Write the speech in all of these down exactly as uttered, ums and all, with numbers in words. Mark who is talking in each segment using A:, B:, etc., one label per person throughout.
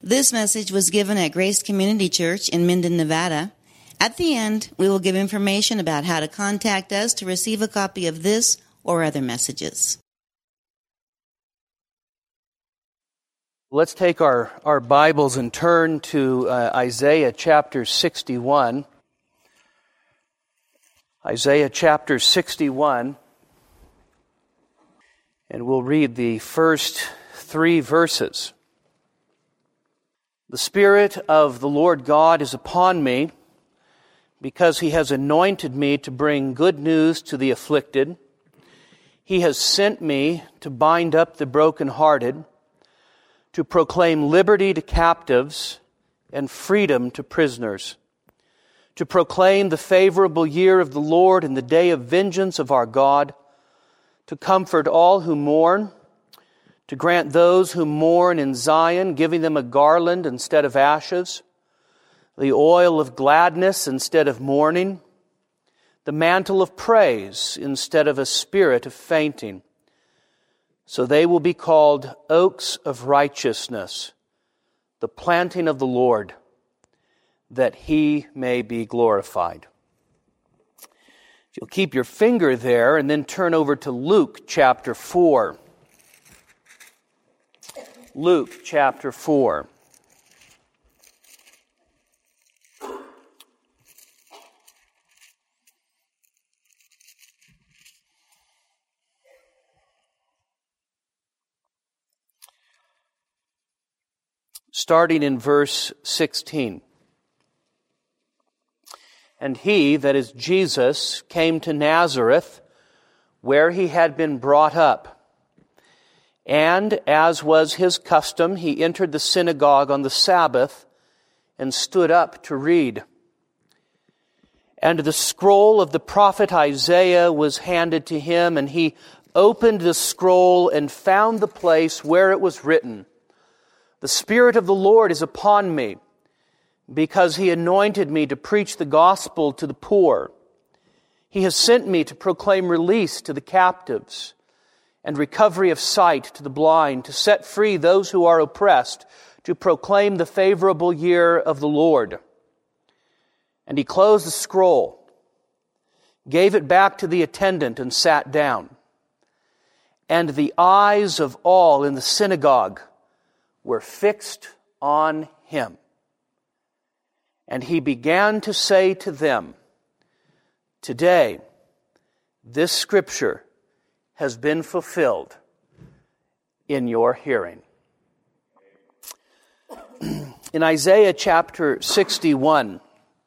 A: This message was given at Grace Community Church in Minden, Nevada. At the end, we will give information about how to contact us to receive a copy of this or other messages.
B: Let's take our, our Bibles and turn to uh, Isaiah chapter sixty-one. Isaiah chapter sixty-one. And we'll read the first three verses. The Spirit of the Lord God is upon me, because He has anointed me to bring good news to the afflicted. He has sent me to bind up the brokenhearted, to proclaim liberty to captives and freedom to prisoners, to proclaim the favorable year of the Lord and the day of vengeance of our God, to comfort all who mourn, to grant those who mourn in Zion, giving them a garland instead of ashes, the oil of gladness instead of mourning, the mantle of praise instead of a spirit of fainting. So they will be called oaks of righteousness, the planting of the Lord, that He may be glorified. If you'll keep your finger there and then turn over to Luke chapter four. Luke chapter four. Starting in verse sixteen. And he, that is Jesus, came to Nazareth, where he had been brought up. And, as was his custom, he entered the synagogue on the Sabbath and stood up to read. And the scroll of the prophet Isaiah was handed to him, and he opened the scroll and found the place where it was written, "The Spirit of the Lord is upon me, because He anointed me to preach the gospel to the poor. He has sent me to proclaim release to the captives and recovery of sight to the blind, to set free those who are oppressed, to proclaim the favorable year of the Lord." And he closed the scroll, gave it back to the attendant, and sat down. And the eyes of all in the synagogue were fixed on him. And he began to say to them, "Today, this scripture has been fulfilled in your hearing." In Isaiah chapter sixty-one,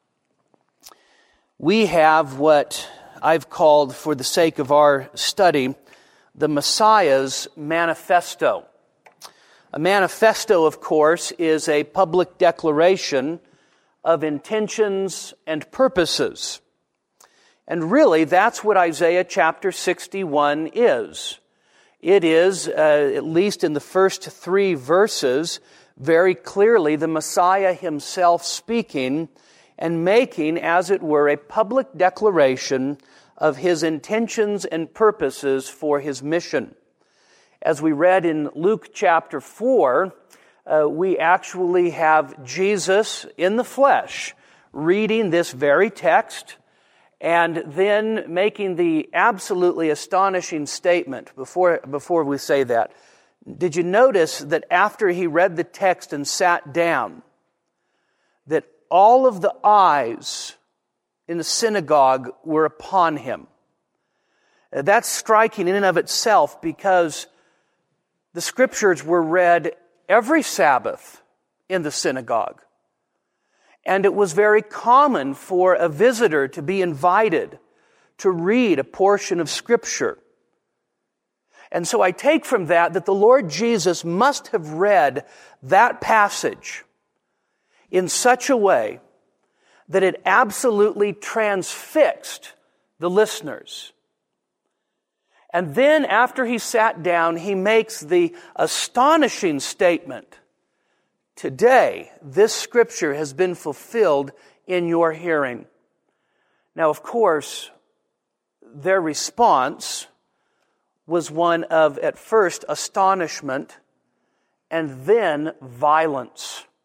B: we have what I've called, for the sake of our study, the Messiah's manifesto. A manifesto, of course, is a public declaration of intentions and purposes. And really, that's what Isaiah chapter sixty-one is. It is, uh, at least in the first three verses, very clearly the Messiah himself speaking and making, as it were, a public declaration of his intentions and purposes for his mission. As we read in Luke chapter four, uh, we actually have Jesus in the flesh reading this very text and then making the absolutely astonishing statement. Before, before we say that, did you notice that after he read the text and sat down, that all of the eyes in the synagogue were upon him? That's striking in and of itself, because the scriptures were read every Sabbath in the synagogue. And it was very common for a visitor to be invited to read a portion of Scripture. And so I take from that that the Lord Jesus must have read that passage in such a way that it absolutely transfixed the listeners. And then after he sat down, he makes the astonishing statement, "Today, this scripture has been fulfilled in your hearing." Now, of course, their response was one of, at first, astonishment and then violence.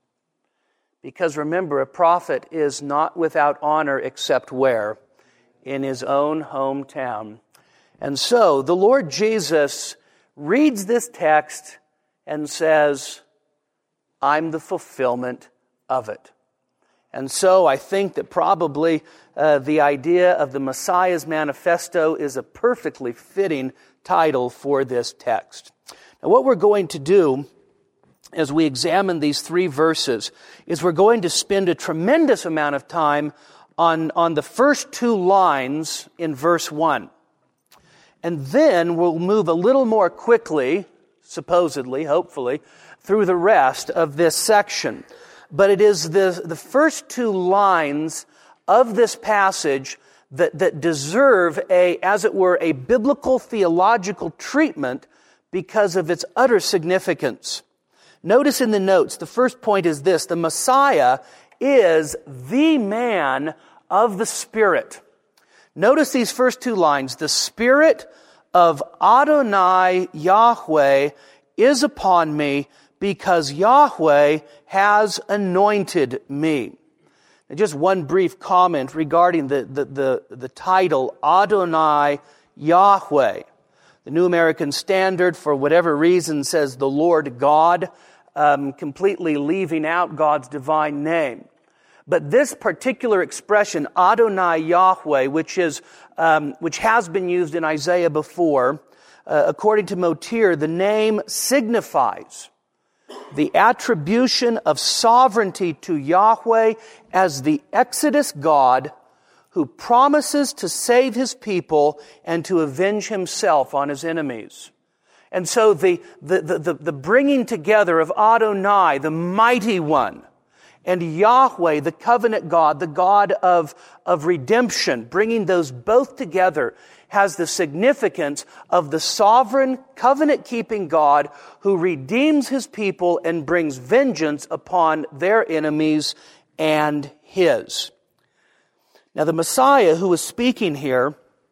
B: Because remember, a prophet is not without honor except where? In his own hometown. And so the Lord Jesus reads this text and says, I'm the fulfillment of it. And so I think that probably uh, the idea of the Messiah's Manifesto is a perfectly fitting title for this text. Now what we're going to do as we examine these three verses is we're going to spend a tremendous amount of time on, on the first two lines in verse one. And then we'll move a little more quickly, supposedly, hopefully, through the rest of this section. But it is the, the first two lines of this passage that, that deserve a, as it were, a biblical theological treatment because of its utter significance. Notice in the notes, the first point is this: the Messiah is the man of the Spirit. Notice these first two lines. The Spirit of Adonai Yahweh is upon me because Yahweh has anointed me. Now, just one brief comment regarding the, the, the, the title Adonai Yahweh. The New American Standard, for whatever reason, says the Lord God, um, completely leaving out God's divine name. But this particular expression, Adonai Yahweh, which is um, which has been used in Isaiah before, uh, according to Motir, the name signifies the attribution of sovereignty to Yahweh as the Exodus God who promises to save his people and to avenge himself on his enemies. And so the, the, the, the bringing together of Adonai, the mighty one, and Yahweh, the covenant God, the God of, of redemption, bringing those both together has the significance of the sovereign, covenant-keeping God who redeems his people and brings vengeance upon their enemies and his. Now, the Messiah who is speaking here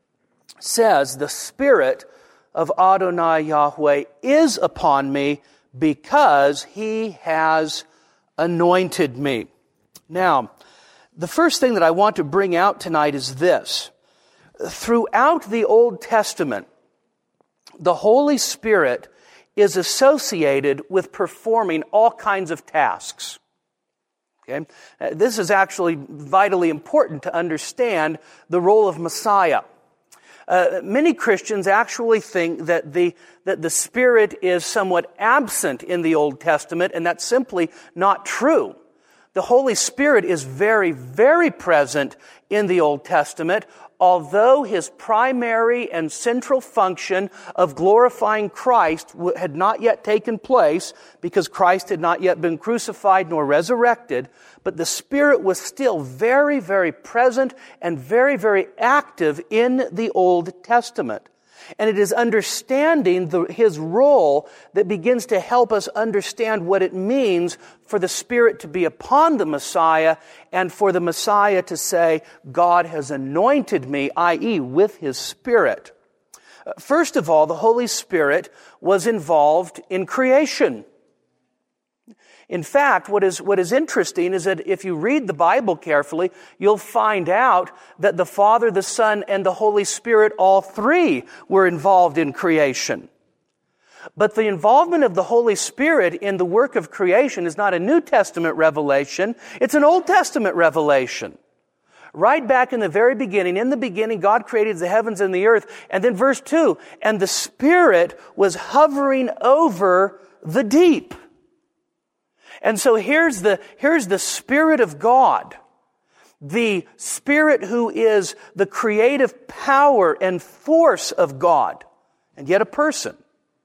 B: says, the Spirit of Adonai Yahweh is upon me because he has anointed me. Now, the first thing that I want to bring out tonight is this. Throughout the Old Testament, the Holy Spirit is associated with performing all kinds of tasks. Okay? This is actually vitally important to understand the role of Messiah. Uh, many Christians actually think that the that the Spirit is somewhat absent in the Old Testament, and that's simply not true. The Holy Spirit is very, very present in the Old Testament, although his primary and central function of glorifying Christ had not yet taken place because Christ had not yet been crucified nor resurrected, but the Spirit was still very, very present and very, very active in the Old Testament. And it is understanding the, his role that begins to help us understand what it means for the Spirit to be upon the Messiah and for the Messiah to say, God has anointed me, that is with his Spirit. First of all, the Holy Spirit was involved in creation. In fact, what is, what is interesting is that if you read the Bible carefully, you'll find out that the Father, the Son, and the Holy Spirit, all three were involved in creation. But the involvement of the Holy Spirit in the work of creation is not a New Testament revelation, it's an Old Testament revelation. Right back in the very beginning, in the beginning, God created the heavens and the earth. And then verse two, and the Spirit was hovering over the deep. And so here's the, here's the Spirit of God, the Spirit who is the creative power and force of God, and yet a person,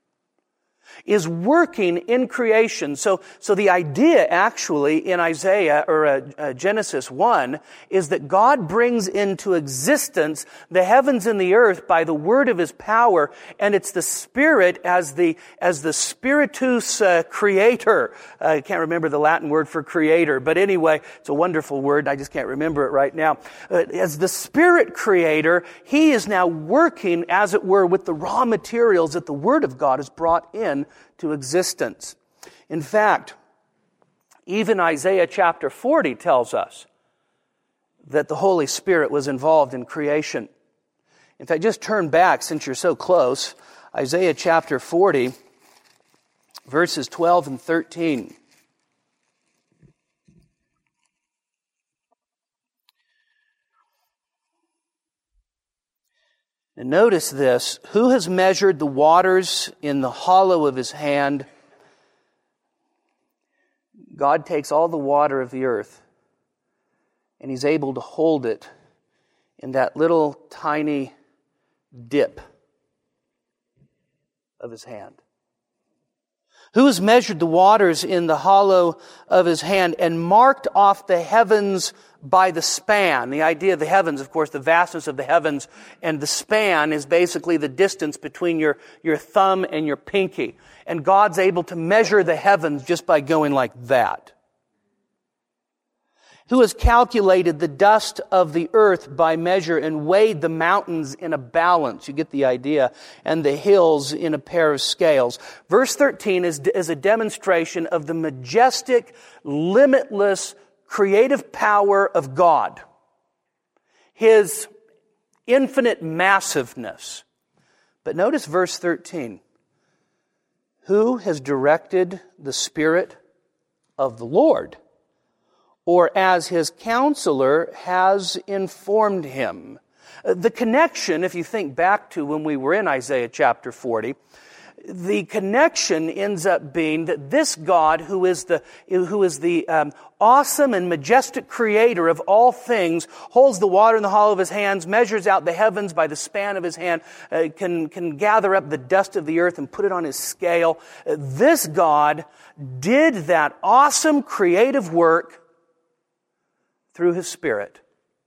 B: is working in creation. So, so the idea actually in Isaiah or uh, uh, Genesis one is that God brings into existence the heavens and the earth by the word of his power, and it's the Spirit as the as the Spiritus uh, Creator. Uh, I can't remember the Latin word for creator, but anyway, it's a wonderful word. I just can't remember it right now. Uh, as the Spirit Creator, he is now working, as it were, with the raw materials that the Word of God has brought in to existence. In fact, Even Isaiah chapter forty tells us that the Holy Spirit was involved in creation. In fact, just turn back, since you're so close, Isaiah chapter forty, verses twelve and thirteen. And notice this: who has measured the waters in the hollow of his hand? God takes all the water of the earth, and He's able to hold it in that little tiny dip of His hand. Who has measured the waters in the hollow of His hand and marked off the heavens by the span? The idea of the heavens, of course, the vastness of the heavens, and the span is basically the distance between your, your thumb and your pinky. And God's able to measure the heavens just by going like that. Who has calculated the dust of the earth by measure and weighed the mountains in a balance? You get the idea. And the hills in a pair of scales. Verse thirteen is, is a demonstration of the majestic, limitless, creative power of God. His infinite massiveness. But notice verse thirteen. Who has directed the Spirit of the Lord? Or as His counselor has informed Him. The connection, if you think back to when we were in Isaiah chapter forty, the connection ends up being that this God, who is the who is the um, awesome and majestic creator of all things, holds the water in the hollow of His hands, measures out the heavens by the span of His hand, uh, can can gather up the dust of the earth and put it on His scale. Uh, this God did that awesome creative work through His Spirit.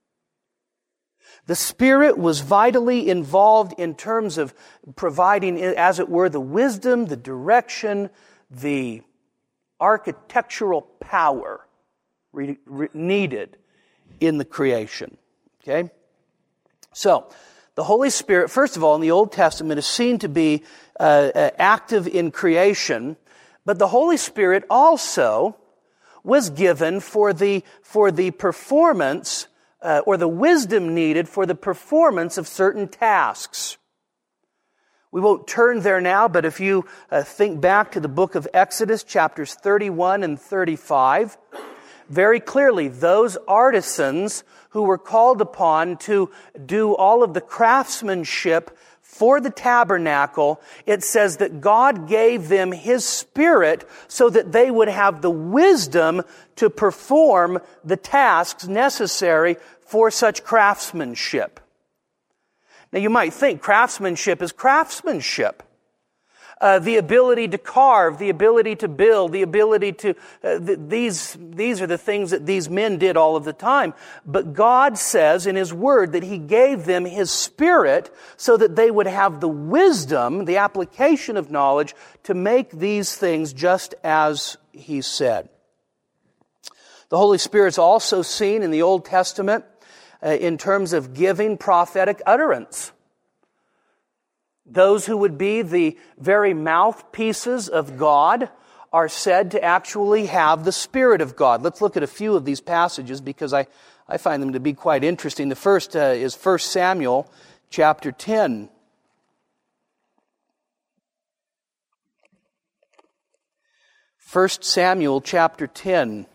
B: The Spirit was vitally involved in terms of providing, as it were, the wisdom, the direction, the architectural power re- re- needed in the creation. Okay? So, the Holy Spirit, first of all, in the Old Testament, is seen to be uh, uh, active in creation, but the Holy Spirit also was given for the for the performance uh, or the wisdom needed for the performance of certain tasks. We won't turn there now, but if you uh, think back to the book of Exodus, chapters thirty-one and thirty-five, very clearly those artisans who were called upon to do all of the craftsmanship for the tabernacle, it says that God gave them His Spirit so that they would have the wisdom to perform the tasks necessary for such craftsmanship. Now you might think craftsmanship is craftsmanship. Uh, the ability to carve, the ability to build, the ability to... Uh, th- these, these are the things that these men did all of the time. But God says in His Word that He gave them His Spirit so that they would have the wisdom, the application of knowledge, to make these things just as He said. The Holy Spirit's also seen in the Old Testament uh, in terms of giving prophetic utterance. Those who would be the very mouthpieces of God are said to actually have the Spirit of God. Let's look at a few of these passages because I, I find them to be quite interesting. The first uh, is First Samuel chapter ten. First Samuel chapter ten.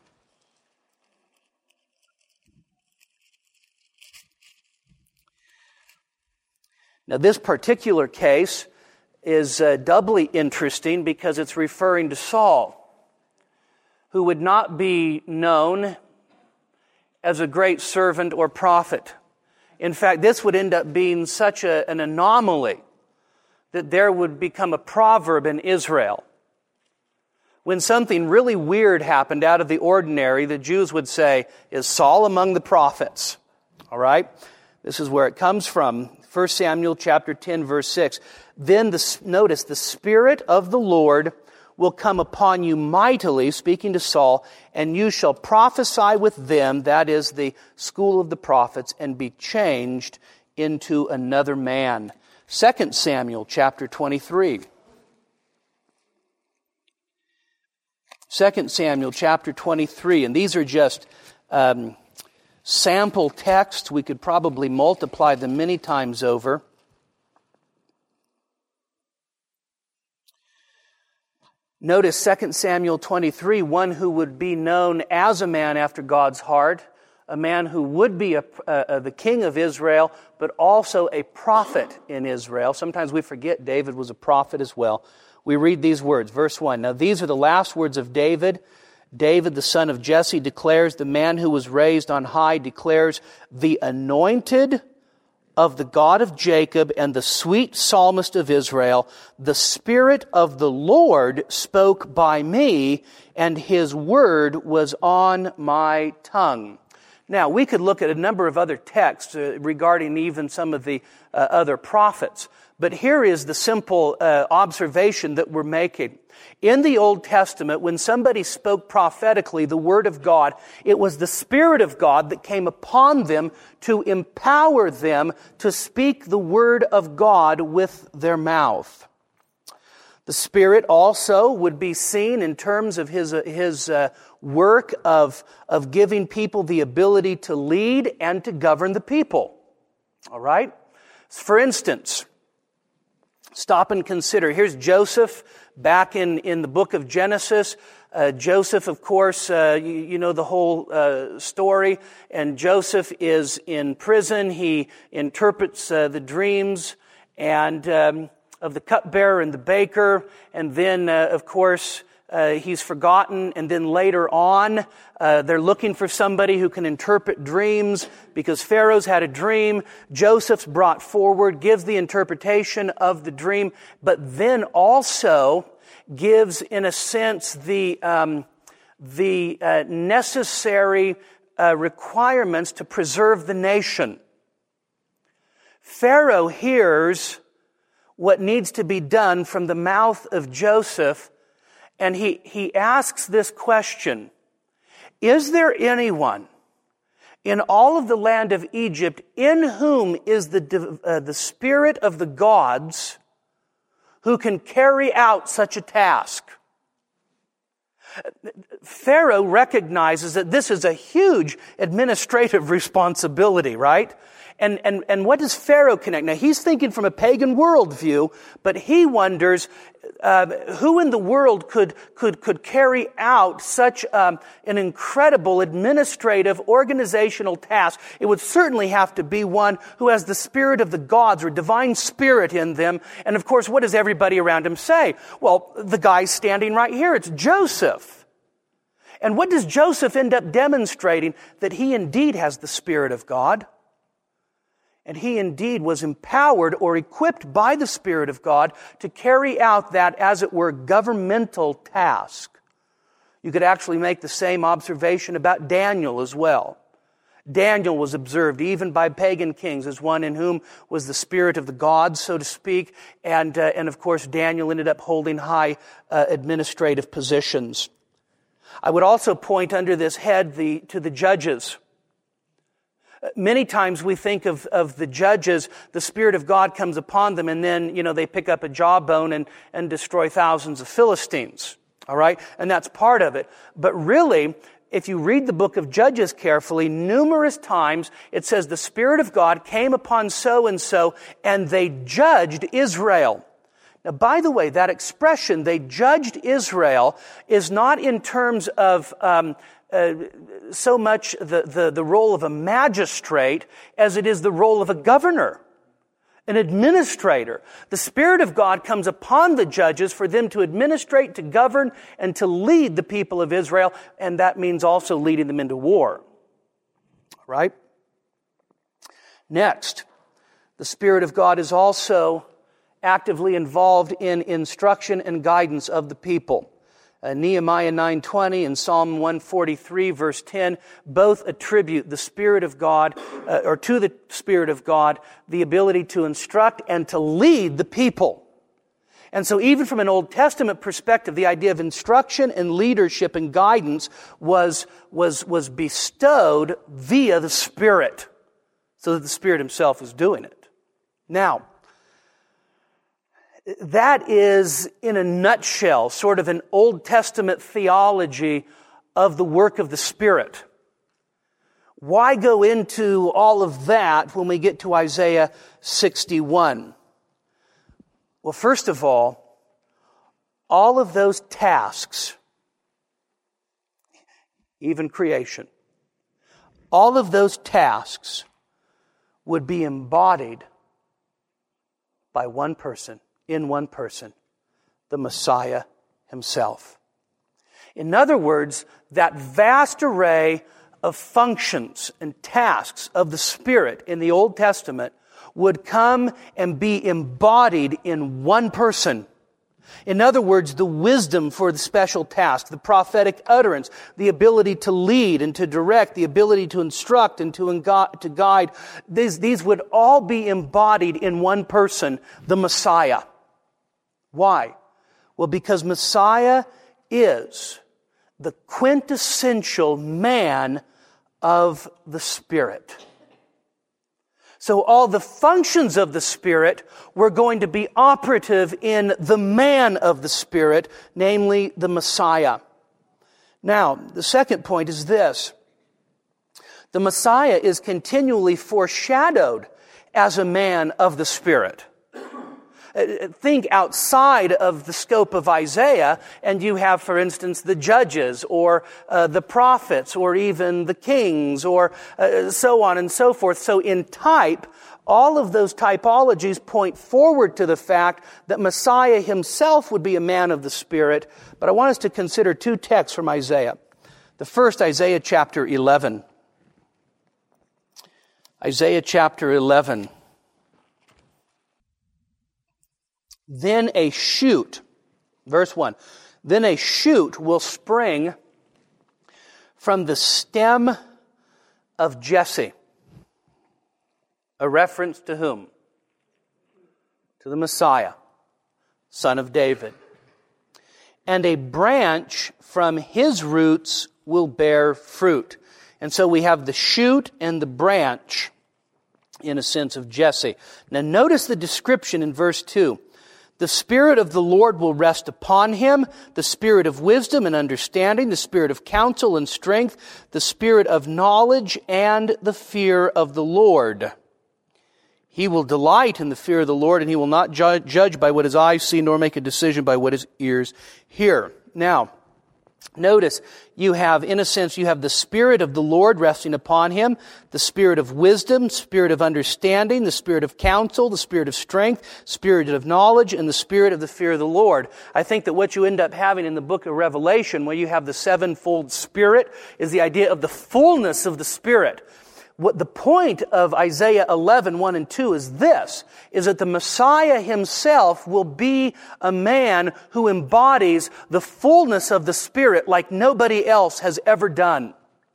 B: Now, this particular case is uh, doubly interesting because it's referring to Saul, who would not be known as a great servant or prophet. In fact, this would end up being such a, an anomaly that there would become a proverb in Israel. When something really weird happened out of the ordinary, the Jews would say, "Is Saul among the prophets?" All right? This is where it comes from. First Samuel chapter ten, verse six. Then, the, notice, the Spirit of the Lord will come upon you mightily, speaking to Saul, and you shall prophesy with them, that is the school of the prophets, and be changed into another man. Second Samuel chapter twenty-three. Second Samuel chapter twenty-three, and these are just um, sample texts. We could probably multiply them many times over. Notice Second Samuel twenty-three, one who would be known as a man after God's heart, a man who would be a, uh, the king of Israel, but also a prophet in Israel. Sometimes we forget David was a prophet as well. We read these words, verse one. Now these are the last words of David. David, the son of Jesse, declares, the man who was raised on high declares, the anointed of the God of Jacob and the sweet psalmist of Israel, the Spirit of the Lord spoke by me, and His word was on my tongue. Now, we could look at a number of other texts uh, regarding even some of the uh, other prophets, but here is the simple uh, observation that we're making. In the Old Testament, when somebody spoke prophetically the Word of God, it was the Spirit of God that came upon them to empower them to speak the Word of God with their mouth. The Spirit also would be seen in terms of His, uh, his uh, work of, of giving people the ability to lead and to govern the people. All right? For instance, stop and consider. Here's Joseph back in, in the book of Genesis. Uh, Joseph, of course, uh, you, you know the whole uh, story. And Joseph is in prison. He interprets uh, the dreams and um, of the cupbearer and the baker. And then, uh, of course, uh, he's forgotten. And then later on, uh, they're looking for somebody who can interpret dreams because Pharaoh's had a dream. Joseph's brought forward, gives the interpretation of the dream, but then also gives, in a sense, the um, the uh, necessary uh, requirements to preserve the nation. Pharaoh hears what needs to be done from the mouth of Joseph, and he, he asks this question: is there anyone in all of the land of Egypt in whom is the, uh, the spirit of the gods who can carry out such a task? Pharaoh recognizes that this is a huge administrative responsibility, right? And, and, and what does Pharaoh connect? Now, he's thinking from a pagan worldview, but he wonders uh, who in the world could, could, could carry out such um, an incredible administrative, organizational task. It would certainly have to be one who has the spirit of the gods or divine spirit in them. And of course, what does everybody around him say? Well, the guy's standing right here. It's Joseph. And what does Joseph end up demonstrating? That he indeed has the Spirit of God. And he indeed was empowered or equipped by the Spirit of God to carry out that, as it were, governmental task. You could actually make the same observation about Daniel as well. Daniel was observed even by pagan kings as one in whom was the spirit of the gods, so to speak. And, uh, and of course, Daniel ended up holding high uh, administrative positions. I would also point under this head the, to the judges. Many times we think of, of the judges, the Spirit of God comes upon them, and then, you know, they pick up a jawbone and, and destroy thousands of Philistines. All right? And that's part of it. But really, if you read the book of Judges carefully, numerous times it says the Spirit of God came upon so-and-so, and they judged Israel. Now, by the way, that expression, they judged Israel, is not in terms of um, uh, so much the, the, the role of a magistrate as it is the role of a governor, an administrator. The Spirit of God comes upon the judges for them to administrate, to govern, and to lead the people of Israel, and that means also leading them into war. Right? Next, the Spirit of God is also actively involved in instruction and guidance of the people. Uh, Nehemiah nine twenty and Psalm one forty-three verse ten both attribute the Spirit of God, uh, or to the Spirit of God, the ability to instruct and to lead the people. And so even from an Old Testament perspective, the idea of instruction and leadership and guidance was, was, was bestowed via the Spirit, so that the Spirit Himself was doing it. Now, That is, in a nutshell, sort of an Old Testament theology of the work of the Spirit. Why go into all of that when we get to Isaiah sixty-one? Well, first of all, all of those tasks, even creation, all of those tasks would be embodied by one person, in one person, the Messiah himself. In other words, that vast array of functions and tasks of the Spirit in the Old Testament would come and be embodied in one person. In other words, the wisdom for the special task, the prophetic utterance, the ability to lead and to direct, the ability to instruct and to, to guide, these, these would all be embodied in one person, the Messiah. Why? Well, because Messiah is the quintessential man of the Spirit. So all the functions of the Spirit were going to be operative in the man of the Spirit, namely the Messiah. Now, the second point is this. The Messiah is continually foreshadowed as a man of the Spirit. Think outside of the scope of Isaiah, and you have, for instance, the judges, or uh, the prophets, or even the kings, or uh, so on and so forth. So in type, all of those typologies point forward to the fact that Messiah himself would be a man of the Spirit. But I want us to consider two texts from Isaiah. The first, Isaiah chapter eleven. Isaiah chapter eleven. Then a shoot, verse one, then a shoot will spring from the stem of Jesse. A reference to whom? To the Messiah, son of David. And a branch from his roots will bear fruit. And so we have the shoot and the branch, in a sense, of Jesse. Now notice the description in verse two. The Spirit of the Lord will rest upon him, the Spirit of wisdom and understanding, the Spirit of counsel and strength, the Spirit of knowledge and the fear of the Lord. He will delight in the fear of the Lord, and he will not ju- judge by what his eyes see, nor make a decision by what his ears hear. Now, notice, you have, in a sense, you have the Spirit of the Lord resting upon him, the Spirit of wisdom, Spirit of understanding, the Spirit of counsel, the Spirit of strength, Spirit of knowledge, and the Spirit of the fear of the Lord. I think that what you end up having in the book of Revelation, where you have the sevenfold Spirit, is the idea of the fullness of the Spirit. What the point of Isaiah eleven, one and two is this, is that the Messiah himself will be a man who embodies the fullness of the Spirit like nobody else has ever done.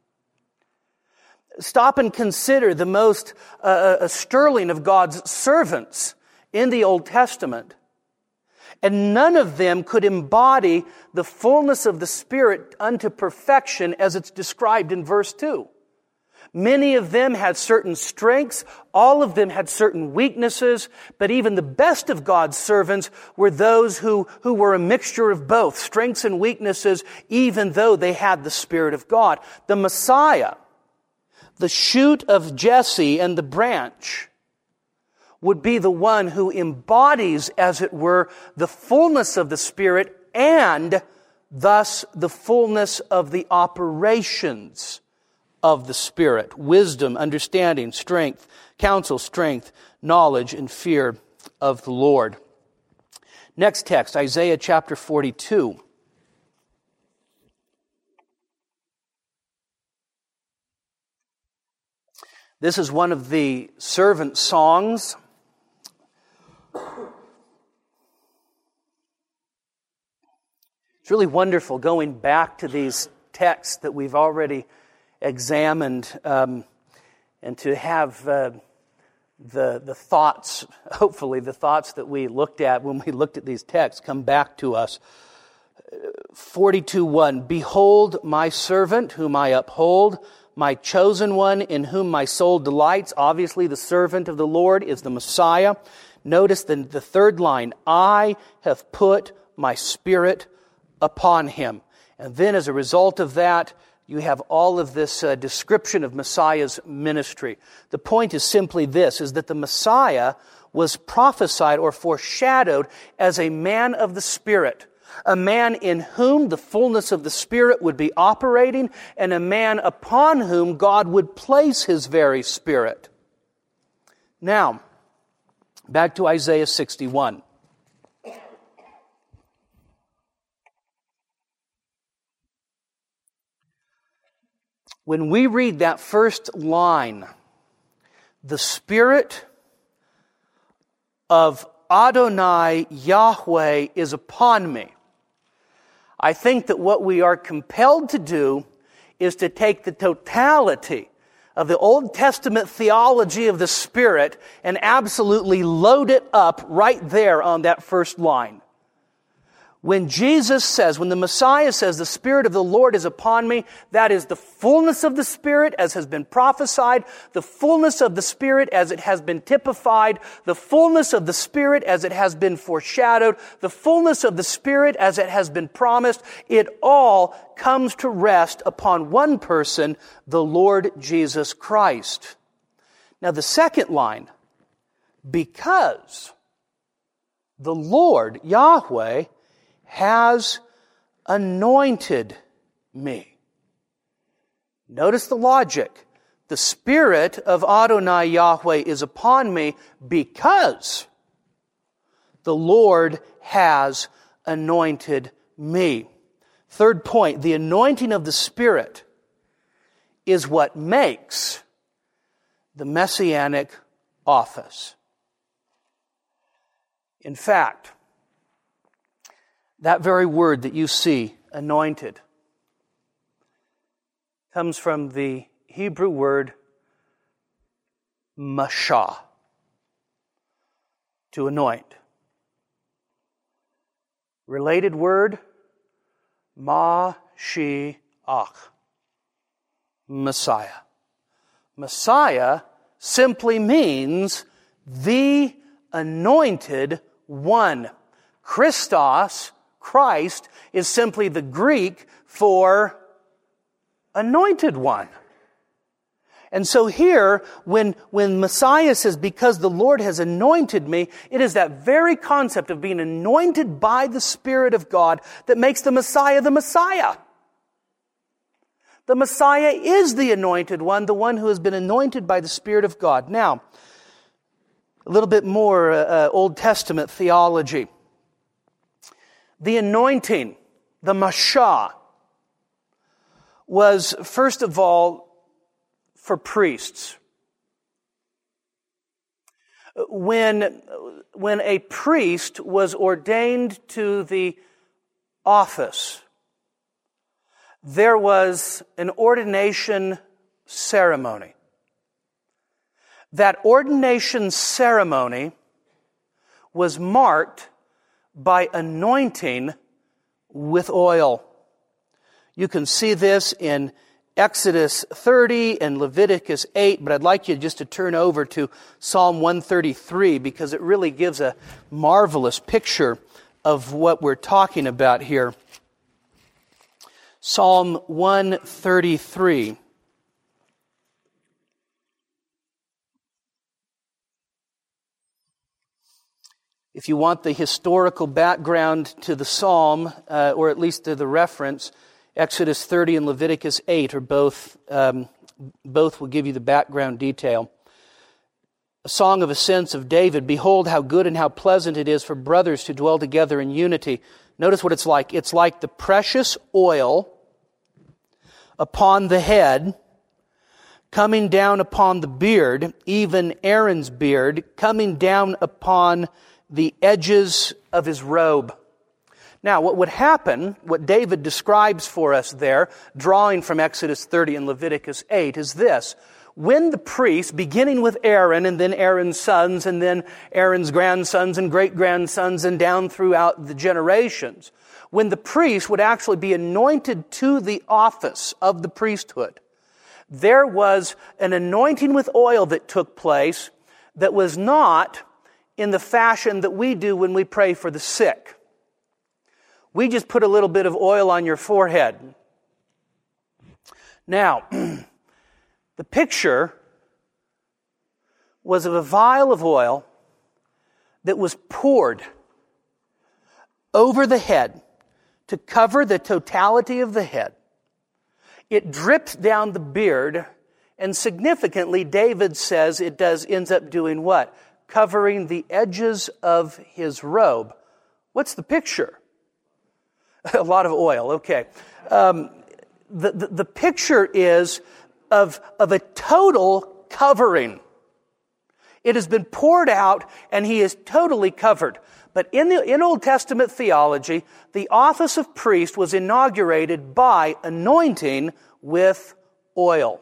B: Stop and consider the most uh, sterling of God's servants in the Old Testament. And none of them could embody the fullness of the Spirit unto perfection as it's described in verse two. Many of them had certain strengths, all of them had certain weaknesses, but even the best of God's servants were those who, who were a mixture of both, strengths and weaknesses, even though they had the Spirit of God. The Messiah, the shoot of Jesse and the branch, would be the one who embodies, as it were, the fullness of the Spirit and thus the fullness of the operations of the Spirit. Wisdom, understanding, strength, counsel, strength, knowledge, and fear of the Lord. Next text, Isaiah chapter forty-two. This is one of the servant songs. It's really wonderful going back to these texts that we've already examined, um, and to have uh, the the thoughts, hopefully the thoughts that we looked at when we looked at these texts, come back to us. forty-two one, Behold my servant whom I uphold, my chosen one in whom my soul delights. Obviously the servant of the Lord is the Messiah. Notice the, the third line, I have put my Spirit upon him. And then as a result of that, you have all of this uh, description of Messiah's ministry. The point is simply this, is that the Messiah was prophesied or foreshadowed as a man of the Spirit, a man in whom the fullness of the Spirit would be operating, and a man upon whom God would place His very Spirit. Now, back to Isaiah sixty-one. When we read that first line, the Spirit of Adonai Yahweh is upon me, I think that what we are compelled to do is to take the totality of the Old Testament theology of the Spirit and absolutely load it up right there on that first line. When Jesus says, when the Messiah says, the Spirit of the Lord is upon me, that is the fullness of the Spirit as has been prophesied, the fullness of the Spirit as it has been typified, the fullness of the Spirit as it has been foreshadowed, the fullness of the Spirit as it has been promised. It all comes to rest upon one person, the Lord Jesus Christ. Now the second line, because the Lord, Yahweh, has anointed me. Notice the logic. The Spirit of Adonai Yahweh is upon me because the Lord has anointed me. Third point, the anointing of the Spirit is what makes the messianic office. In fact, that very word that you see, anointed, comes from the Hebrew word mashah, to anoint. Related word, ma-shi-ach, Messiah. Messiah simply means the anointed one. Christos, Christ, is simply the Greek for anointed one. And so here, when, when Messiah says, because the Lord has anointed me, it is that very concept of being anointed by the Spirit of God that makes the Messiah the Messiah. The Messiah is the anointed one, the one who has been anointed by the Spirit of God. Now, a little bit more uh, Old Testament theology. The anointing, the mashah, was first of all for priests. When, when a priest was ordained to the office, there was an ordination ceremony. That ordination ceremony was marked by anointing with oil. You can see this in Exodus thirty and Leviticus eight, but I'd like you just to turn over to Psalm one thirty-three because it really gives a marvelous picture of what we're talking about here. Psalm one thirty-three. If you want the historical background to the psalm, uh, or at least to the reference, Exodus thirty and Leviticus eight are both, um, both will give you the background detail. A song of ascents of David. Behold how good and how pleasant it is for brothers to dwell together in unity. Notice what it's like. It's like the precious oil upon the head, coming down upon the beard, even Aaron's beard, coming down upon the edges of his robe. Now, what would happen, what David describes for us there, drawing from Exodus thirty and Leviticus eight, is this. When the priest, beginning with Aaron and then Aaron's sons and then Aaron's grandsons and great-grandsons and down throughout the generations, when the priest would actually be anointed to the office of the priesthood, there was an anointing with oil that took place that was not in the fashion that we do when we pray for the sick. We just put a little bit of oil on your forehead. Now, the picture was of a vial of oil that was poured over the head to cover the totality of the head. It drips down the beard, and significantly, David says it does ends up doing what? Covering the edges of his robe. What's the picture? A lot of oil, okay. Um, the, the, the picture is of, of a total covering. It has been poured out, and he is totally covered. But in the in Old Testament theology, the office of priest was inaugurated by anointing with oil.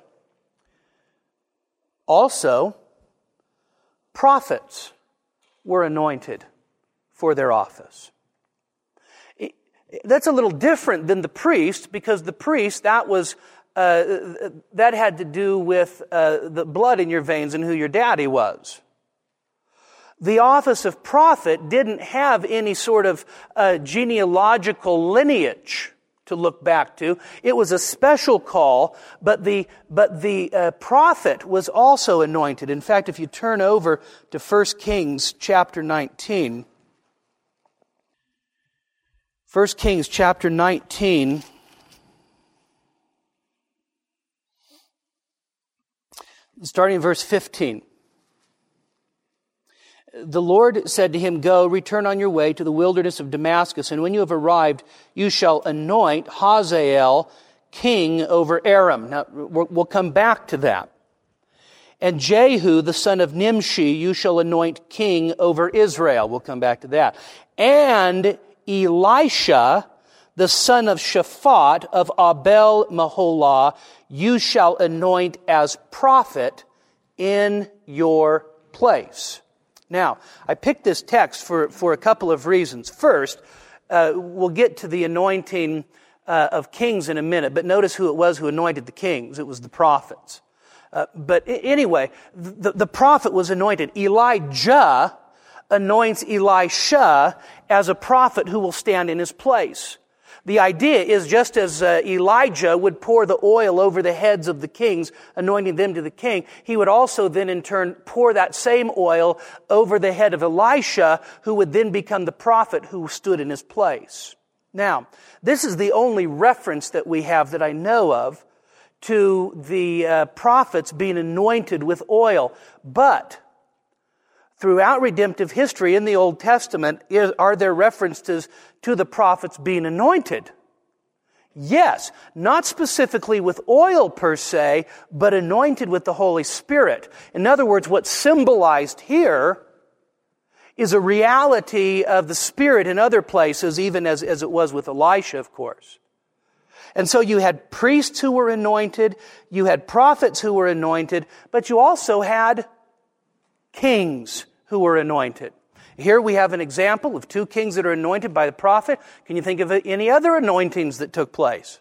B: Also, prophets were anointed for their office. That's a little different than the priest, because the priest, that was uh, that had to do with uh, the blood in your veins and who your daddy was. The office of prophet didn't have any sort of uh, genealogical lineage to look back to. It was a special call, but the but the uh, prophet was also anointed. In fact, if you turn over to First Kings chapter nineteen, First Kings chapter nineteen, starting in verse fifteen. The Lord said to him, "Go, return on your way to the wilderness of Damascus, and when you have arrived, you shall anoint Hazael king over Aram." Now, we'll come back to that. "And Jehu, the son of Nimshi, you shall anoint king over Israel." We'll come back to that. "And Elisha, the son of Shaphat of Abel Meholah, you shall anoint as prophet in your place." Now, I picked this text for, for a couple of reasons. First, uh, we'll get to the anointing uh, of kings in a minute, but notice who it was who anointed the kings. It was the prophets. Uh, but anyway, the, the prophet was anointed. Elijah anoints Elisha as a prophet who will stand in his place. The idea is, just as uh, Elijah would pour the oil over the heads of the kings, anointing them to the king, he would also then in turn pour that same oil over the head of Elisha, who would then become the prophet who stood in his place. Now, this is the only reference that we have that I know of to the uh, prophets being anointed with oil. But throughout redemptive history in the Old Testament, are there references to the prophets being anointed? Yes, not specifically with oil per se, but anointed with the Holy Spirit. In other words, what's symbolized here is a reality of the Spirit in other places, even as, as it was with Elisha, of course. And so you had priests who were anointed, you had prophets who were anointed, but you also had kings who were anointed. Here we have an example of two kings that are anointed by the prophet. Can you think of any other anointings that took place?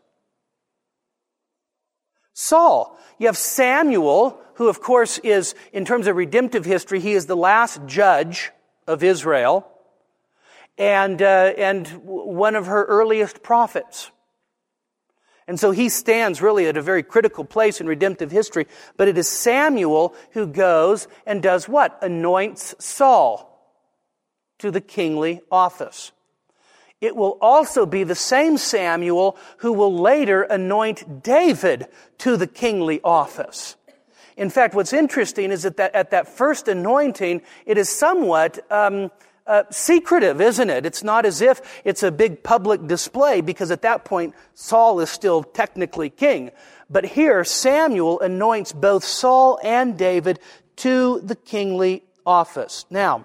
B: Saul. You have Samuel, who of course is, in terms of redemptive history, he is the last judge of Israel, and uh, and one of her earliest prophets. And so he stands really at a very critical place in redemptive history. But it is Samuel who goes and does what? Anoints Saul to the kingly office. It will also be the same Samuel who will later anoint David to the kingly office. In fact, what's interesting is that, that at that first anointing, it is somewhat um, uh, secretive, isn't it? It's not as if it's a big public display, because at that point, Saul is still technically king. But here, Samuel anoints both Saul and David to the kingly office. Now,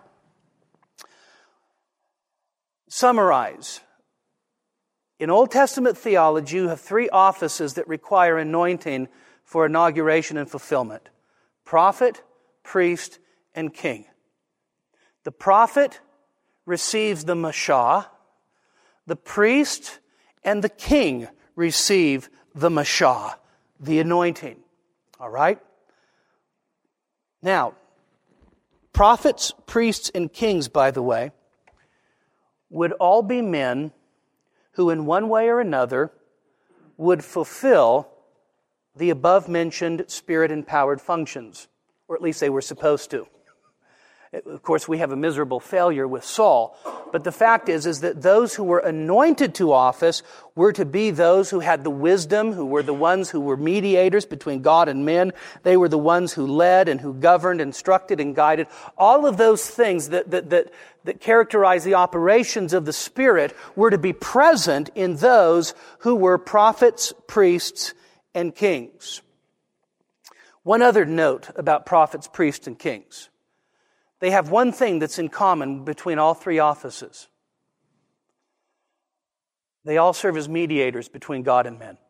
B: summarize. In Old Testament theology, you have three offices that require anointing for inauguration and fulfillment: prophet, priest, and king. The prophet receives the mashah. The priest and the king receive the mashah, the anointing. All right? Now, prophets, priests, and kings, by the way, would all be men who in one way or another would fulfill the above-mentioned Spirit-empowered functions, or at least they were supposed to. Of course, we have a miserable failure with Saul, but the fact is, is that those who were anointed to office were to be those who had the wisdom, who were the ones who were mediators between God and men. They were the ones who led and who governed, instructed, and guided. All of those things that, that, that, that characterize the operations of the Spirit were to be present in those who were prophets, priests, and kings. One other note about prophets, priests, and kings. They have one thing that's in common between all three offices. They all serve as mediators between God and men.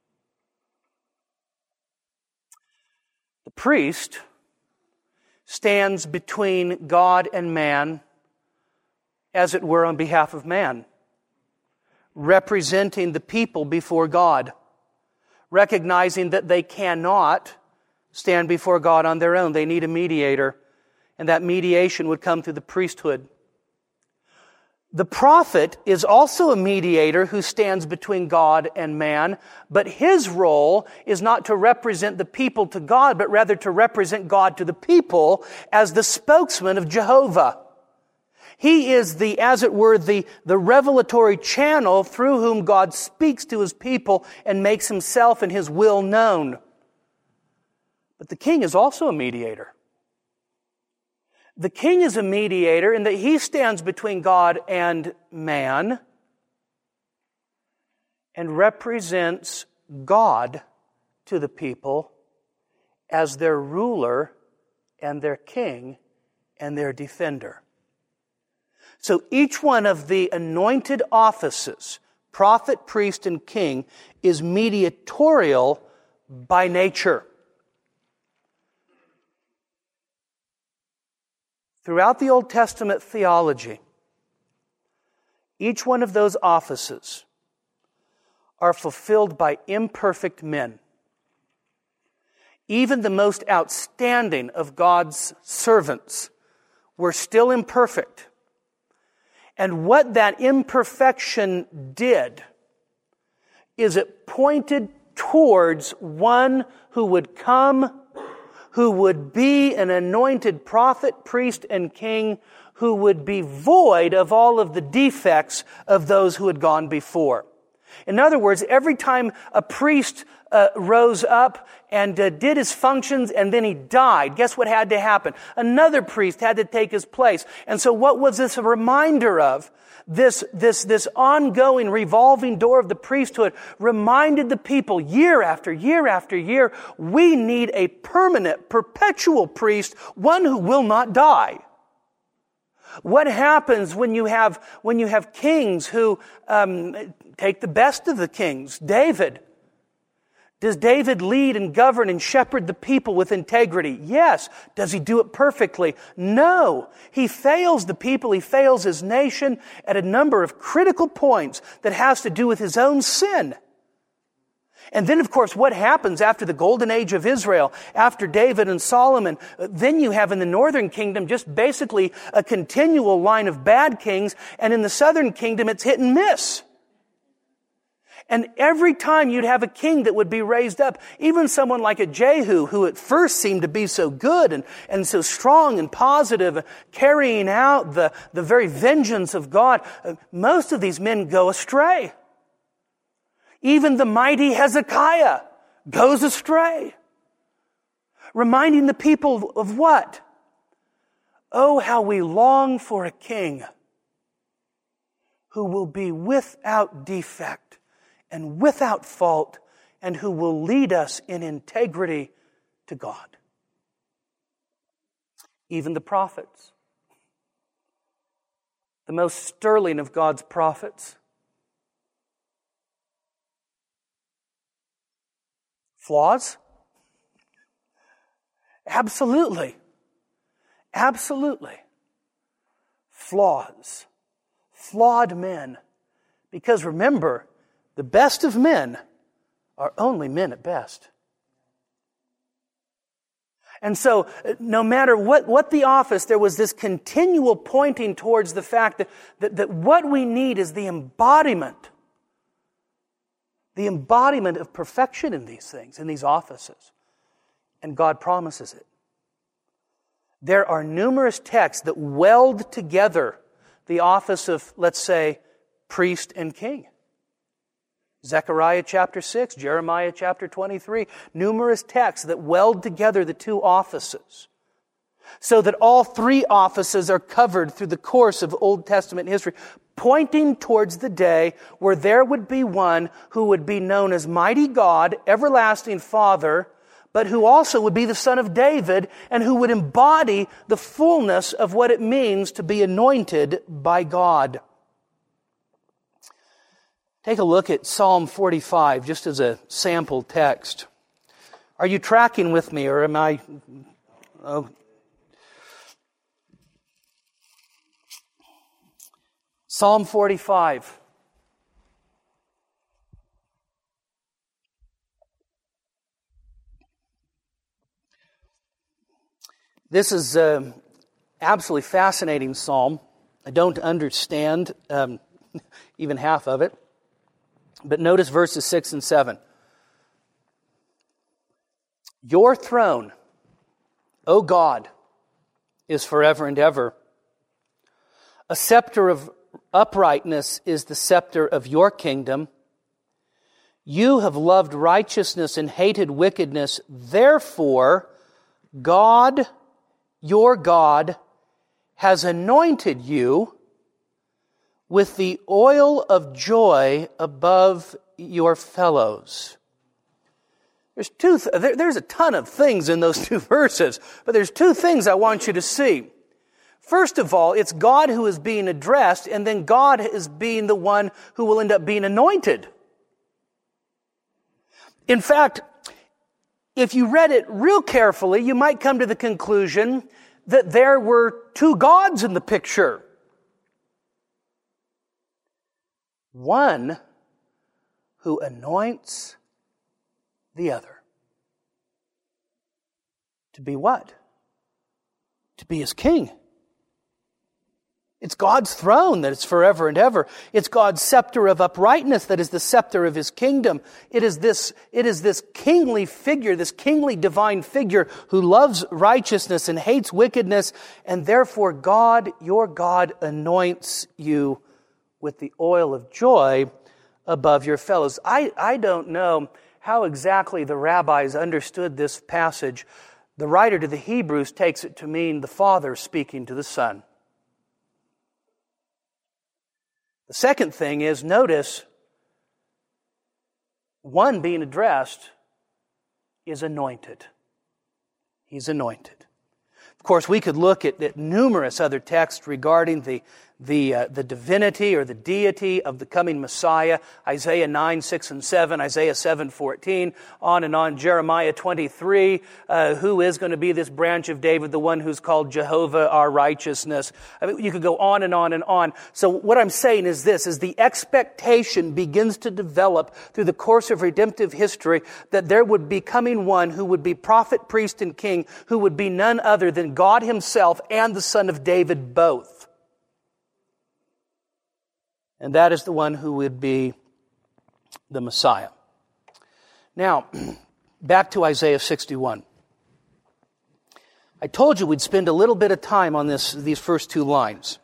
B: The priest stands between God and man, as it were, on behalf of man, representing the people before God, recognizing that they cannot stand before God on their own. They need a mediator. And that mediation would come through the priesthood. The prophet is also a mediator who stands between God and man, but his role is not to represent the people to God, but rather to represent God to the people as the spokesman of Jehovah. He is the, as it were, the, the revelatory channel through whom God speaks to his people and makes himself and his will known. But the king is also a mediator. The king is a mediator in that he stands between God and man and represents God to the people as their ruler and their king and their defender. So each one of the anointed offices, prophet, priest, and king, is mediatorial by nature. Throughout the Old Testament theology, each one of those offices are fulfilled by imperfect men. Even the most outstanding of God's servants were still imperfect. And what that imperfection did is it pointed towards one who would come, who would be an anointed prophet, priest, and king, who would be void of all of the defects of those who had gone before. In other words, every time a priest uh, rose up and uh, did his functions and then he died, guess what had to happen? Another priest had to take his place. And so what was this a reminder of? This, this, this ongoing revolving door of the priesthood reminded the people year after year after year, we need a permanent, perpetual priest, one who will not die. What happens when you have, when you have kings who um, take the best of the kings? David. Does David lead and govern and shepherd the people with integrity? Yes. Does he do it perfectly? No. He fails the people, he fails his nation at a number of critical points that has to do with his own sin. And then, of course, what happens after the golden age of Israel, after David and Solomon? Then you have in the northern kingdom just basically a continual line of bad kings, and in the southern kingdom it's hit and miss. And every time you'd have a king that would be raised up, even someone like a Jehu, who at first seemed to be so good and, and so strong and positive, carrying out the, the very vengeance of God, most of these men go astray. Even the mighty Hezekiah goes astray. Reminding the people of what? Oh, how we long for a king who will be without defect and without fault, and who will lead us in integrity to God. Even the prophets, the most sterling of God's prophets, flaws? Absolutely. Absolutely. Flaws. Flawed men. Because remember, the best of men are only men at best. And so, no matter what, what the office, there was this continual pointing towards the fact that, that, that what we need is the embodiment, the embodiment of perfection in these things, in these offices. And God promises it. There are numerous texts that weld together the office of, let's say, priest and king. Zechariah chapter six, Jeremiah chapter twenty-three, numerous texts that weld together the two offices so that all three offices are covered through the course of Old Testament history, pointing towards the day where there would be one who would be known as Mighty God, Everlasting Father, but who also would be the Son of David and who would embody the fullness of what it means to be anointed by God. Take a look at Psalm forty-five, just as a sample text. Are you tracking with me, or am I... Oh. Psalm forty-five. This is an absolutely fascinating psalm. I don't understand um, even half of it. But notice verses six and seven. Your throne, O God, is forever and ever. A scepter of uprightness is the scepter of your kingdom. You have loved righteousness and hated wickedness. Therefore, God, your God, has anointed you with the oil of joy above your fellows. There's two. Th- there, there's a ton of things in those two verses, but there's two things I want you to see. First of all, it's God who is being addressed, and then God is being the one who will end up being anointed. In fact, if you read it real carefully, you might come to the conclusion that there were two gods in the picture. One who anoints the other. To be what? To be his king. It's God's throne that is forever and ever. It's God's scepter of uprightness that is the scepter of his kingdom. It is this, it is this kingly figure, this kingly divine figure who loves righteousness and hates wickedness, and therefore God, your God, anoints you with the oil of joy above your fellows. I, I don't know how exactly the rabbis understood this passage. The writer to the Hebrews takes it to mean the Father speaking to the Son. The second thing is, notice, one being addressed is anointed. He's anointed. Of course, we could look at, at numerous other texts regarding the the uh, the divinity or the deity of the coming Messiah. Isaiah nine, six, and seven, Isaiah seven, fourteen, on and on. Jeremiah twenty-three, uh, who is going to be this branch of David, the one who's called Jehovah our righteousness. I mean, you could go on and on and on. So what I'm saying is this, is the expectation begins to develop through the course of redemptive history that there would be coming one who would be prophet, priest, and king, who would be none other than God himself and the Son of David both. And that is the one who would be the Messiah. Now, back to Isaiah sixty-one. I told you we'd spend a little bit of time on this, these first two lines.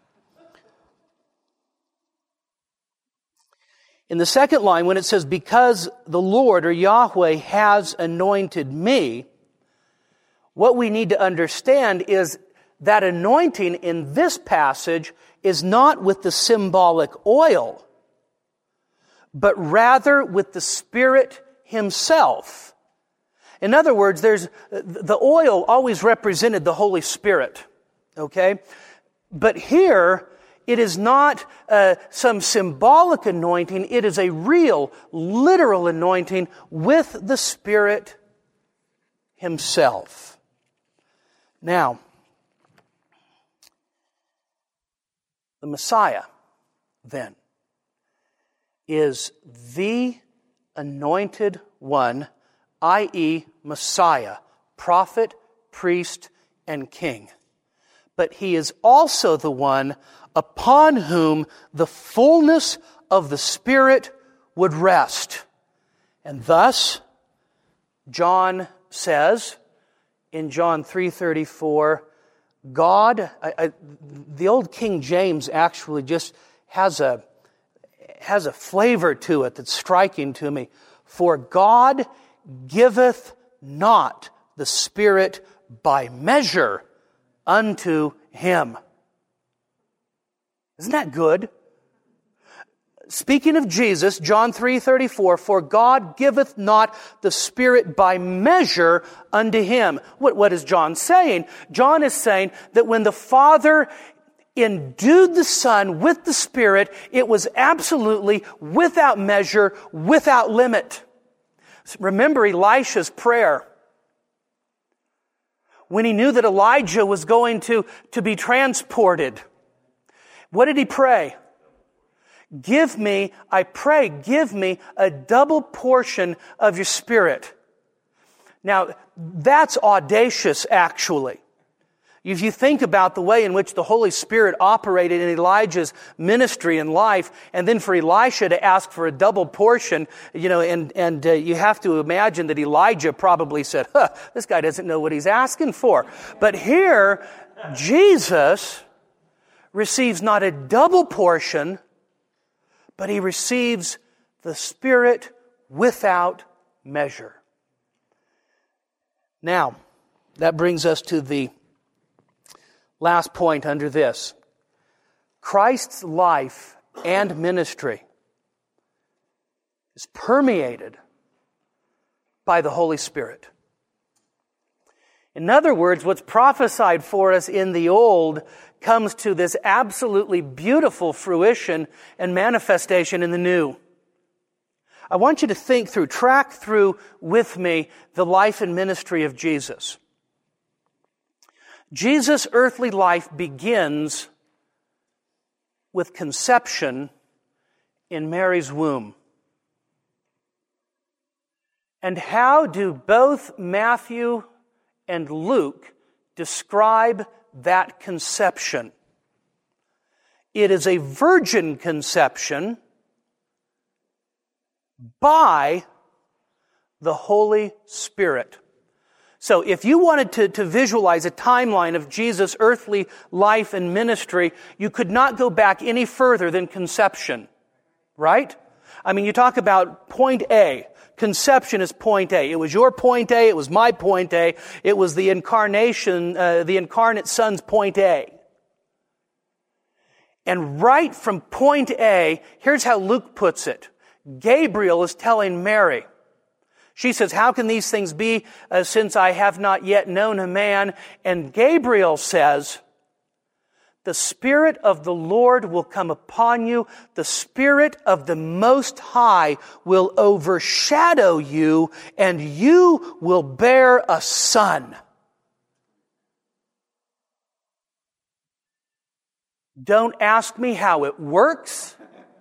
B: In the second line, when it says, because the Lord or Yahweh has anointed me, what we need to understand is that anointing in this passage is not with the symbolic oil, but rather with the Spirit himself. In other words, there's the oil always represented the Holy Spirit, okay? But here, it is not uh, some symbolic anointing. It is a real, literal anointing with the Spirit himself. Now, the Messiah, then, is the anointed one, that is, Messiah, prophet, priest, and king. But he is also the one upon whom the fullness of the Spirit would rest. And thus, John says in John three thirty-four, God, I, I, the old King James actually just has a, has a flavor to it that's striking to me. For God giveth not the Spirit by measure unto him. Isn't that good? Speaking of Jesus, John three thirty-four, for God giveth not the Spirit by measure unto him. What, what is John saying? John is saying that when the Father endued the Son with the Spirit, it was absolutely without measure, without limit. Remember Elisha's prayer. When he knew that Elijah was going to, to be transported, what did he pray? Give me, I pray, give me a double portion of your Spirit. Now, that's audacious, actually. If you think about the way in which the Holy Spirit operated in Elijah's ministry and life, and then for Elisha to ask for a double portion, you know, and, and uh, you have to imagine that Elijah probably said, huh, this guy doesn't know what he's asking for. But here, Jesus receives not a double portion, but he receives the Spirit without measure. Now, that brings us to the last point under this. Christ's life and ministry is permeated by the Holy Spirit. In other words, what's prophesied for us in the Old comes to this absolutely beautiful fruition and manifestation in the New. I want you to think through, track through with me the life and ministry of Jesus. Jesus' earthly life begins with conception in Mary's womb. And how do both Matthew and Luke describe that conception? It is a virgin conception by the Holy Spirit. So if you wanted to, to visualize a timeline of Jesus' earthly life and ministry, you could not go back any further than conception, right? I mean, you talk about point A. Conception is point A. It was your point A. It was my point A. It was the incarnation, uh, the incarnate Son's point A. And right from point A, here's how Luke puts it. Gabriel is telling Mary. She says, how can these things be uh, since I have not yet known a man? And Gabriel says, the Spirit of the Lord will come upon you. The Spirit of the Most High will overshadow you, and you will bear a son. Don't ask me how it works.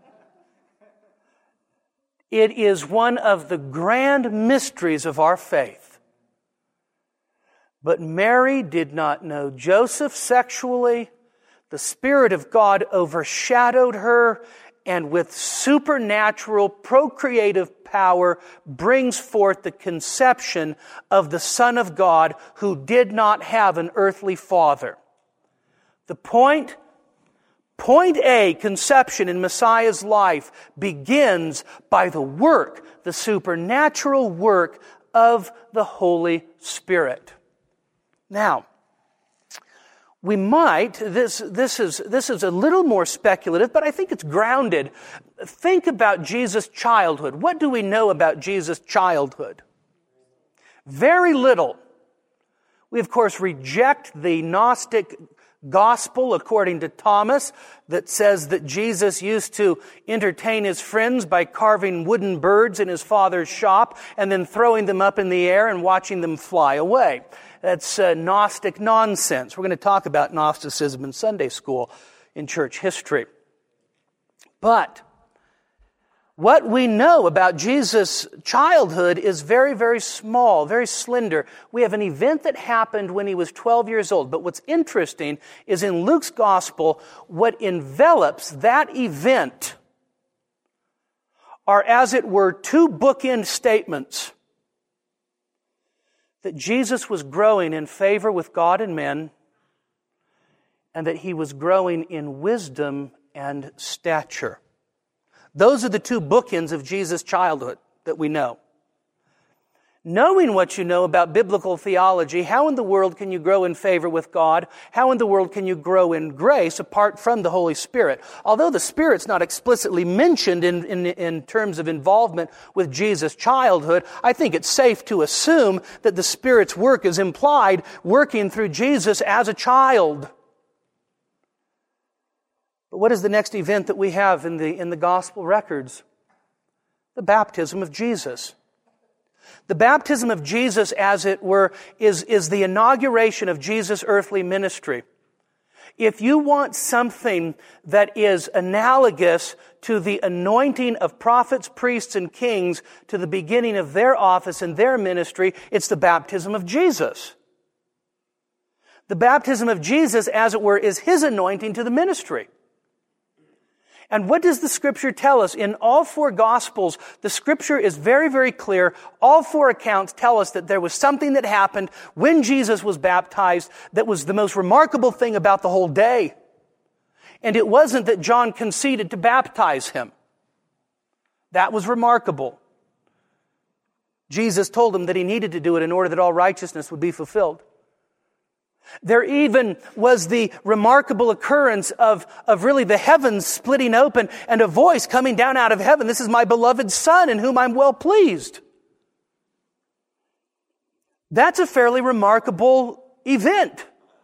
B: It is one of the grand mysteries of our faith. But Mary did not know Joseph sexually. The Spirit of God overshadowed her, and with supernatural procreative power brings forth the conception of the Son of God who did not have an earthly father. The point, point A, conception in Messiah's life, begins by the work, the supernatural work of the Holy Spirit. Now, we might, this, this is, this is a little more speculative, but I think it's grounded. Think about Jesus' childhood. What do we know about Jesus' childhood? Very little. We, of course, reject the Gnostic gospel, according to Thomas, that says that Jesus used to entertain his friends by carving wooden birds in his father's shop and then throwing them up in the air and watching them fly away. That's uh, Gnostic nonsense. We're going to talk about Gnosticism in Sunday school in church history. But what we know about Jesus' childhood is very, very small, very slender. We have an event that happened when he was twelve years old. But what's interesting is in Luke's gospel, what envelops that event are, as it were, two bookend statements. That Jesus was growing in favor with God and men, and that he was growing in wisdom and stature. Those are the two bookends of Jesus' childhood that we know. Knowing what you know about biblical theology, how in the world can you grow in favor with God? How in the world can you grow in grace apart from the Holy Spirit? Although the Spirit's not explicitly mentioned in, in, in terms of involvement with Jesus' childhood, I think it's safe to assume that the Spirit's work is implied working through Jesus as a child. But what is the next event that we have in the, in the gospel records? The baptism of Jesus. The baptism of Jesus, as it were, is, is the inauguration of Jesus' earthly ministry. If you want something that is analogous to the anointing of prophets, priests, and kings to the beginning of their office and their ministry, it's the baptism of Jesus. The baptism of Jesus, as it were, is his anointing to the ministry. And what does the Scripture tell us? In all four Gospels, the Scripture is very, very clear. All four accounts tell us that there was something that happened when Jesus was baptized that was the most remarkable thing about the whole day. And it wasn't that John conceded to baptize him. That was remarkable. Jesus told him that he needed to do it in order that all righteousness would be fulfilled. There even was the remarkable occurrence of, of really the heavens splitting open and a voice coming down out of heaven. This is my beloved Son in whom I'm well pleased. That's a fairly remarkable event.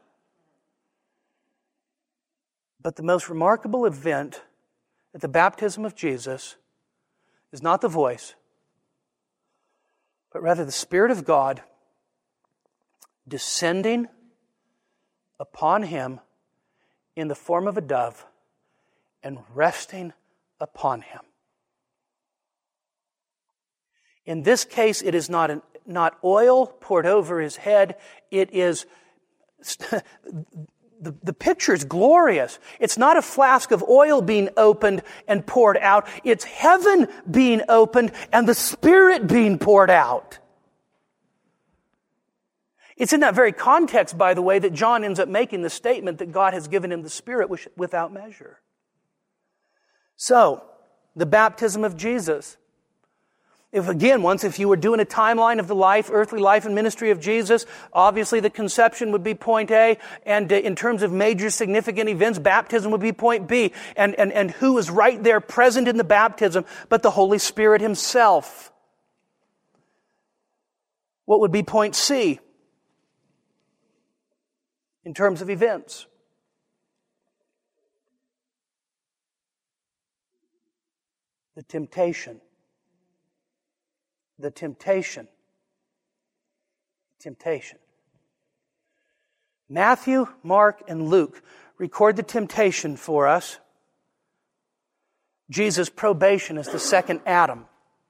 B: But the most remarkable event at the baptism of Jesus is not the voice, but rather the Spirit of God descending upon him in the form of a dove and resting upon him. In this case, it is not an, not oil poured over his head. It is the, the picture is glorious. It's not a flask of oil being opened and poured out. It's heaven being opened and the Spirit being poured out. It's in that very context, by the way, that John ends up making the statement that God has given him the Spirit without measure. So, the baptism of Jesus. If again, once if you were doing a timeline of the life, earthly life and ministry of Jesus, obviously the conception would be point A, and in terms of major significant events, baptism would be point B. And, and, and who is right there present in the baptism but the Holy Spirit himself? What would be point C? In terms of events. The temptation. The temptation. Temptation. Matthew, Mark, and Luke record the temptation for us. Jesus' probation as the second Adam.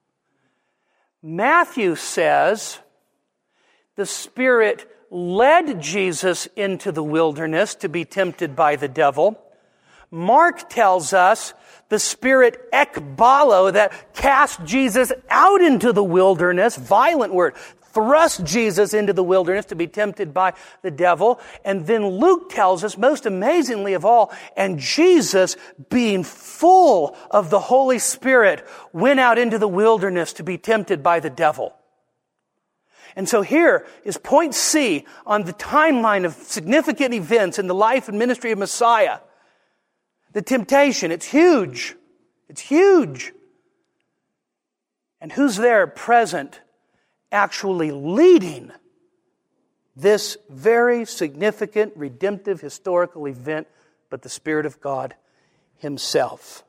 B: Matthew says the Spirit led Jesus into the wilderness to be tempted by the devil. Mark tells us the Spirit ekbalo, that cast Jesus out into the wilderness, violent word, thrust Jesus into the wilderness to be tempted by the devil. And then Luke tells us, most amazingly of all, and Jesus, being full of the Holy Spirit, went out into the wilderness to be tempted by the devil. And so here is point C on the timeline of significant events in the life and ministry of Messiah. The temptation, it's huge. It's huge. And who's there present, actually leading this very significant, redemptive, historical event, but the Spirit of God himself.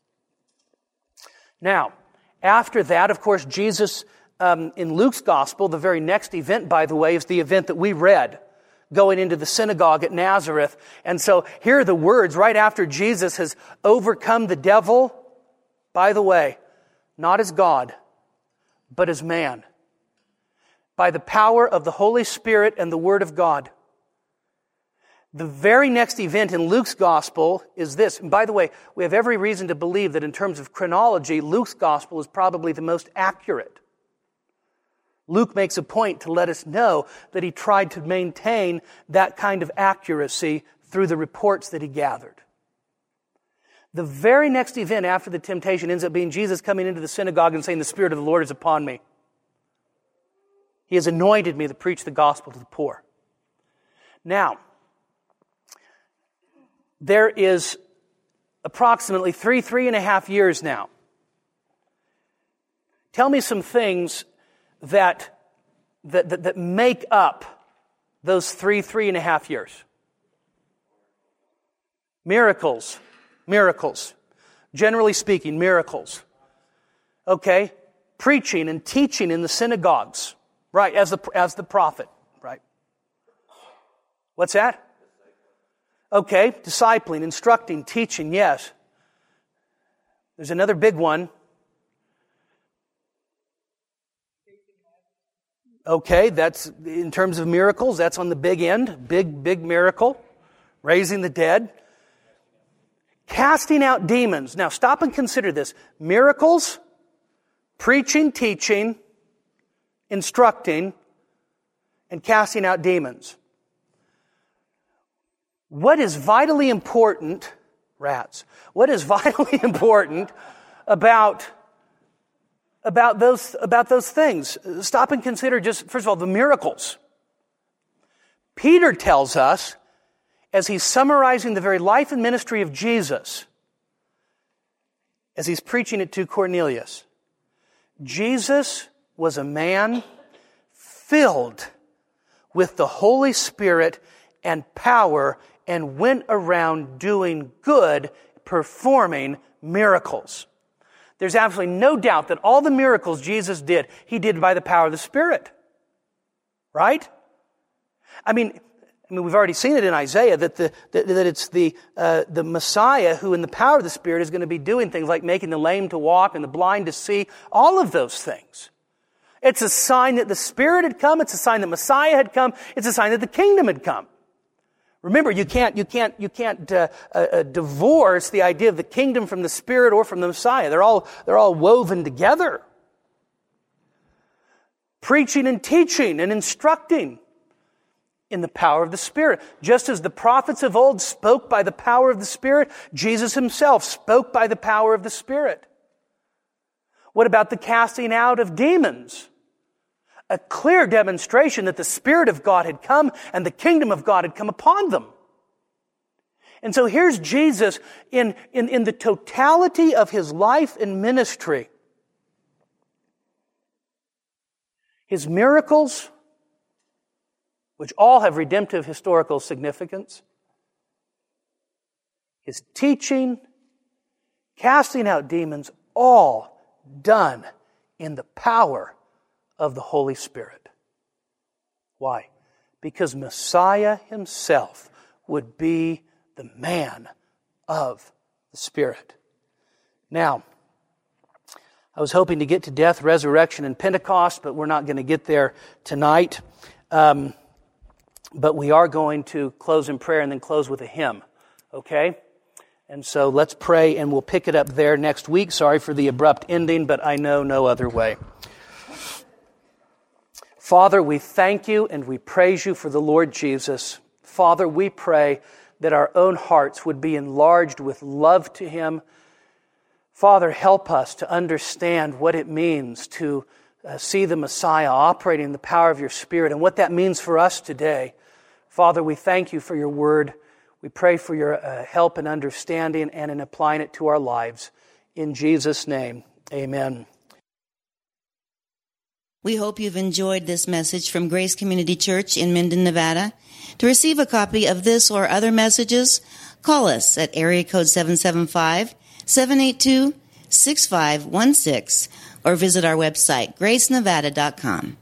B: Now, after that, of course, Jesus... Um, in Luke's gospel, the very next event, by the way, is the event that we read, going into the synagogue at Nazareth. And so here are the words right after Jesus has overcome the devil. By the way, not as God, but as man, by the power of the Holy Spirit and the Word of God. The very next event in Luke's gospel is this. And by the way, we have every reason to believe that in terms of chronology, Luke's gospel is probably the most accurate. Luke makes a point to let us know that he tried to maintain that kind of accuracy through the reports that he gathered. The very next event after the temptation ends up being Jesus coming into the synagogue and saying, "The Spirit of the Lord is upon me. He has anointed me to preach the gospel to the poor." Now, there is approximately three, three and a half years now. Tell me some things that, that, that, that make up those three, three and a half years. Miracles. Miracles. Generally speaking, miracles. Okay? Preaching and teaching in the synagogues. Right, as the, as the prophet. Right. What's that? Okay, discipling, instructing, teaching, yes. There's another big one. Okay, that's, in terms of miracles, that's on the big end. Big, big miracle. Raising the dead. Casting out demons. Now, stop and consider this. Miracles, preaching, teaching, instructing, and casting out demons. What is vitally important, rats, what is vitally important about, about, those, about those things? Stop and consider just, first of all, the miracles. Peter tells us, as he's summarizing the very life and ministry of Jesus, as he's preaching it to Cornelius, Jesus was a man filled with the Holy Spirit and power and went around doing good, performing miracles. There's absolutely no doubt that all the miracles Jesus did, He did by the power of the Spirit. Right? I mean, I mean, we've already seen it in Isaiah that the that, that it's the uh, the Messiah who, in the power of the Spirit, is going to be doing things like making the lame to walk and the blind to see. All of those things. It's a sign that the Spirit had come. It's a sign that Messiah had come. It's a sign that the kingdom had come. Remember, you can't you can't you can't uh, uh, divorce the idea of the kingdom from the Spirit or from the Messiah. They're all they're all woven together. Preaching and teaching and instructing in the power of the Spirit. Just as the prophets of old spoke by the power of the Spirit, Jesus Himself spoke by the power of the Spirit. What about the casting out of demons? A clear demonstration that the Spirit of God had come and the kingdom of God had come upon them. And so here's Jesus in, in, in the totality of His life and ministry. His miracles, which all have redemptive historical significance. His teaching, casting out demons, all done in the power of the Holy Spirit. Why? Because Messiah Himself would be the man of the Spirit. Now, I was hoping to get to death, resurrection, and Pentecost, but we're not going to get there tonight. Um, but we are going to close in prayer and then close with a hymn. Okay? And so let's pray, and we'll pick it up there next week. Sorry for the abrupt ending, but I know no other way. Father, we thank You and we praise You for the Lord Jesus. Father, we pray that our own hearts would be enlarged with love to Him. Father, help us to understand what it means to uh, see the Messiah operating in the power of Your Spirit and what that means for us today. Father, we thank You for Your Word. We pray for Your uh, help and understanding and in applying it to our lives. In Jesus' name, amen.
A: We hope you've enjoyed this message from Grace Community Church in Minden, Nevada. To receive a copy of this or other messages, call us at area code seven seven five, seven eight two, six five one six or visit our website, grace nevada dot com.